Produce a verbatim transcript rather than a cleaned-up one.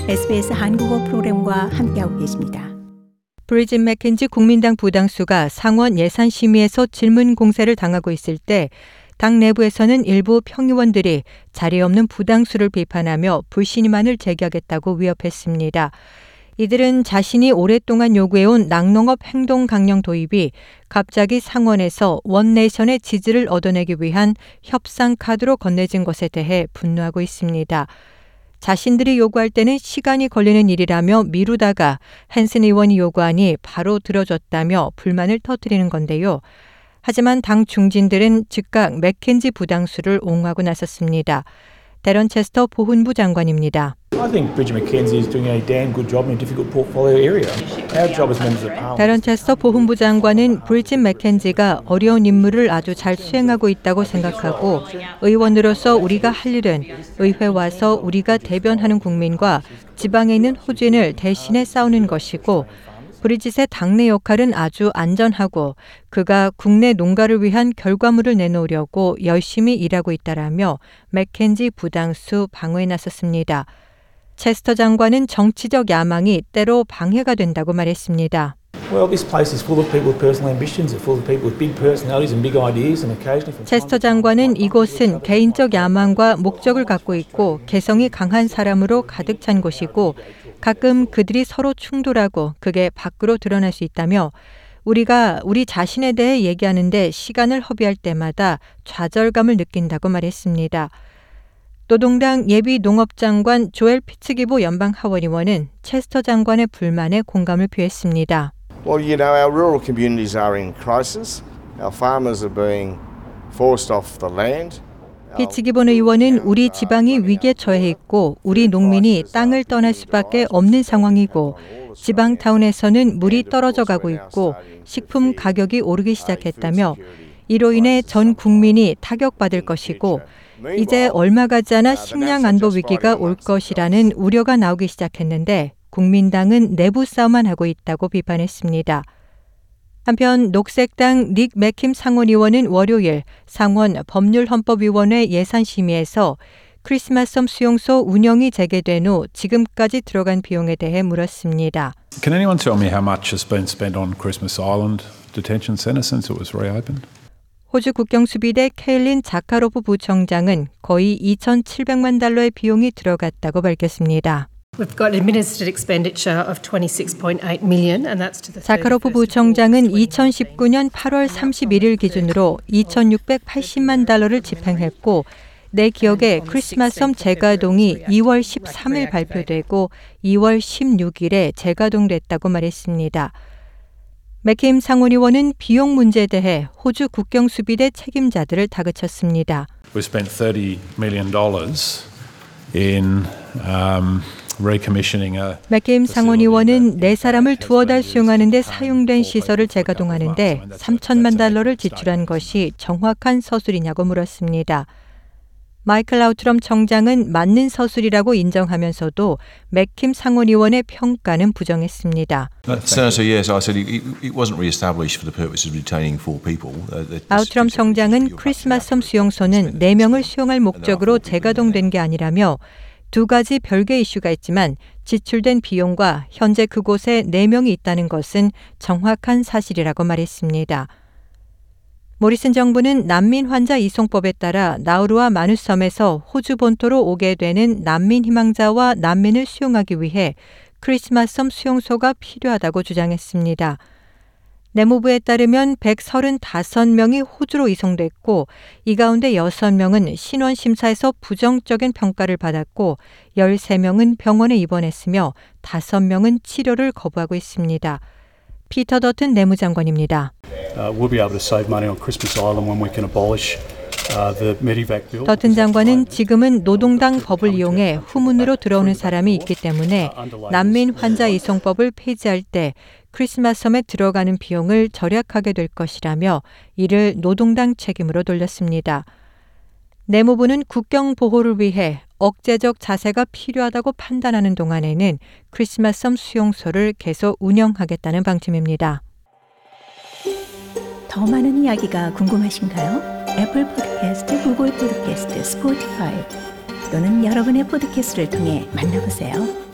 에스비에스 한국어 프로그램과 함께하고 계십니다. 브리짓 맥켄지 국민당 부당수가 상원 예산심의에서 질문 공세를 당하고 있을 때 당 내부에서는 일부 평의원들이 자리 없는 부당수를 비판하며 불신임안을 제기하겠다고 위협했습니다. 이들은 자신이 오랫동안 요구해온 낙농업 행동 강령 도입이 갑자기 상원에서 원내이션의 지지를 얻어내기 위한 협상 카드로 건네진 것에 대해 분노하고 있습니다. 자신들이 요구할 때는 시간이 걸리는 일이라며 미루다가 헨슨 의원이 요구하니 바로 들어줬다며 불만을 터뜨리는 건데요. 하지만 당 중진들은 즉각 맥켄지 부당수를 옹호하고 나섰습니다. 데런 체스터 보훈부 장관입니다. I think Bridget McKenzie is doing a damn good job in a difficult portfolio area. Our job as members of Parliament. 데런 체스터 보훈부 장관은 브리짓 맥켄지가 어려운 임무를 아주 잘 수행하고 있다고 생각하고 의원으로서 우리가 할 일은 의회 와서 우리가 대변하는 국민과 지방에 있는 호주인을 대신해 싸우는 것이고 브리짓의 당내 역할은 아주 안전하고 그가 국내 농가를 위한 결과물을 내놓으려고 열심히 일하고 있다라며 맥켄지 부당수 방어에 나섰습니다. 체스터 장관은 정치적 야망이 때로 방해가 된다고 말했습니다. Well, this place is full of people with personal ambitions, it's full of people with big personalities and big ideas and occasionally from 체스터 장관은 이곳은 개인적 야망과 목적을 갖고 있고 개성이 강한 사람으로 가득 찬 곳이고 가끔 그들이 서로 충돌하고 그게 밖으로 드러날 수 있다며 우리가 우리 자신에 대해 얘기하는데 시간을 허비할 때마다 좌절감을 느낀다고 말했습니다. 노동당 예비 농업장관 조엘 피츠기보 연방 하원의원은 체스터 장관의 불만에 공감을 표했습니다. Well, you know, our rural communities are in crisis. Our farmers are being forced off the land. 피츠기본 의원은 우리 지방이 위기에 처해 있고 우리 농민이 땅을 떠날 수밖에 없는 상황이고 지방 타운에서는 물이 떨어져 가고 있고 식품 가격이 오르기 시작했다며 이로 인해 전 국민이 타격받을 것이고 이제 얼마 가지 않아 식량 안보 위기가 올 것이라는 우려가 나오기 시작했는데 국민당은 내부 싸움만 하고 있다고 비판했습니다. 한편 녹색당 닉 맥킴 상원의원은 월요일 상원 법률헌법위원회 예산심의에서 크리스마스 섬 수용소 운영이 재개된 후 지금까지 들어간 비용에 대해 물었습니다. Can anyone tell me how much has been spent on Christmas Island Detention Centre since it was reopened? 호주 국경수비대 케일린 자카로프 부청장은 거의 이천칠백만 달러의 비용이 들어갔다고 밝혔습니다. We've got administered expenditure of twenty-six point eight million and that's to the 자카로프 부청장은 이천십구 년 팔월 삼십일일 기준으로 이천육백팔십만 달러를 집행했고 내 기억에 크리스마스 섬 재가동이 이월 십삼일 발표되고 이월 십육일에 재가동됐다고 말했습니다. 맥킴 상원의원은 비용 문제에 대해 호주 국경수비대 책임자들을 다그쳤습니다. We spent thirty million dollars in um, 맥킴 상원의원은 네 사람을 두어 달 수용하는 데 사용된 시설을 재가동하는데 삼천만 달러를 지출한 것이 정확한 서술이냐고 물었습니다. 마이클 아우트럼 청장은 맞는 서술이라고 인정하면서도 맥킴 상원의원의 평가는 부정했습니다. 아우트럼 청장은 크리스마스 섬 수용소는 네 명을 수용할 목적으로 재가동된 게 아니라며 두 가지 별개 이슈가 있지만 지출된 비용과 현재 그곳에 네 명이 있다는 것은 정확한 사실이라고 말했습니다. 모리슨 정부는 난민 환자 이송법에 따라 나우루와 마누섬에서 호주 본토로 오게 되는 난민 희망자와 난민을 수용하기 위해 크리스마스 섬 수용소가 필요하다고 주장했습니다. 내무부에 따르면 백삼십오 명이 호주로 이송됐고 이 가운데 여섯 명은 신원심사에서 부정적인 평가를 받았고 열세 명은 병원에 입원했으며 다섯 명은 치료를 거부하고 있습니다. 피터 더튼 내무장관입니다. Uh, we'll be able to save money on Christmas Island when we can abolish 더튼 장관은 지금은 노동당 법을 이용해 후문으로 들어오는 사람이 있기 때문에 난민 환자 이송법을 폐지할 때 크리스마스 섬에 들어가는 비용을 절약하게 될 것이라며 이를 노동당 책임으로 돌렸습니다. 내무부는 국경 보호를 위해 억제적 자세가 필요하다고 판단하는 동안에는 크리스마스 섬 수용소를 계속 운영하겠다는 방침입니다. 더 많은 이야기가 궁금하신가요? 애플 팟캐스트, 구글 팟캐스트, 스포티파이 또는 여러분의 팟캐스트를 통해 만나보세요.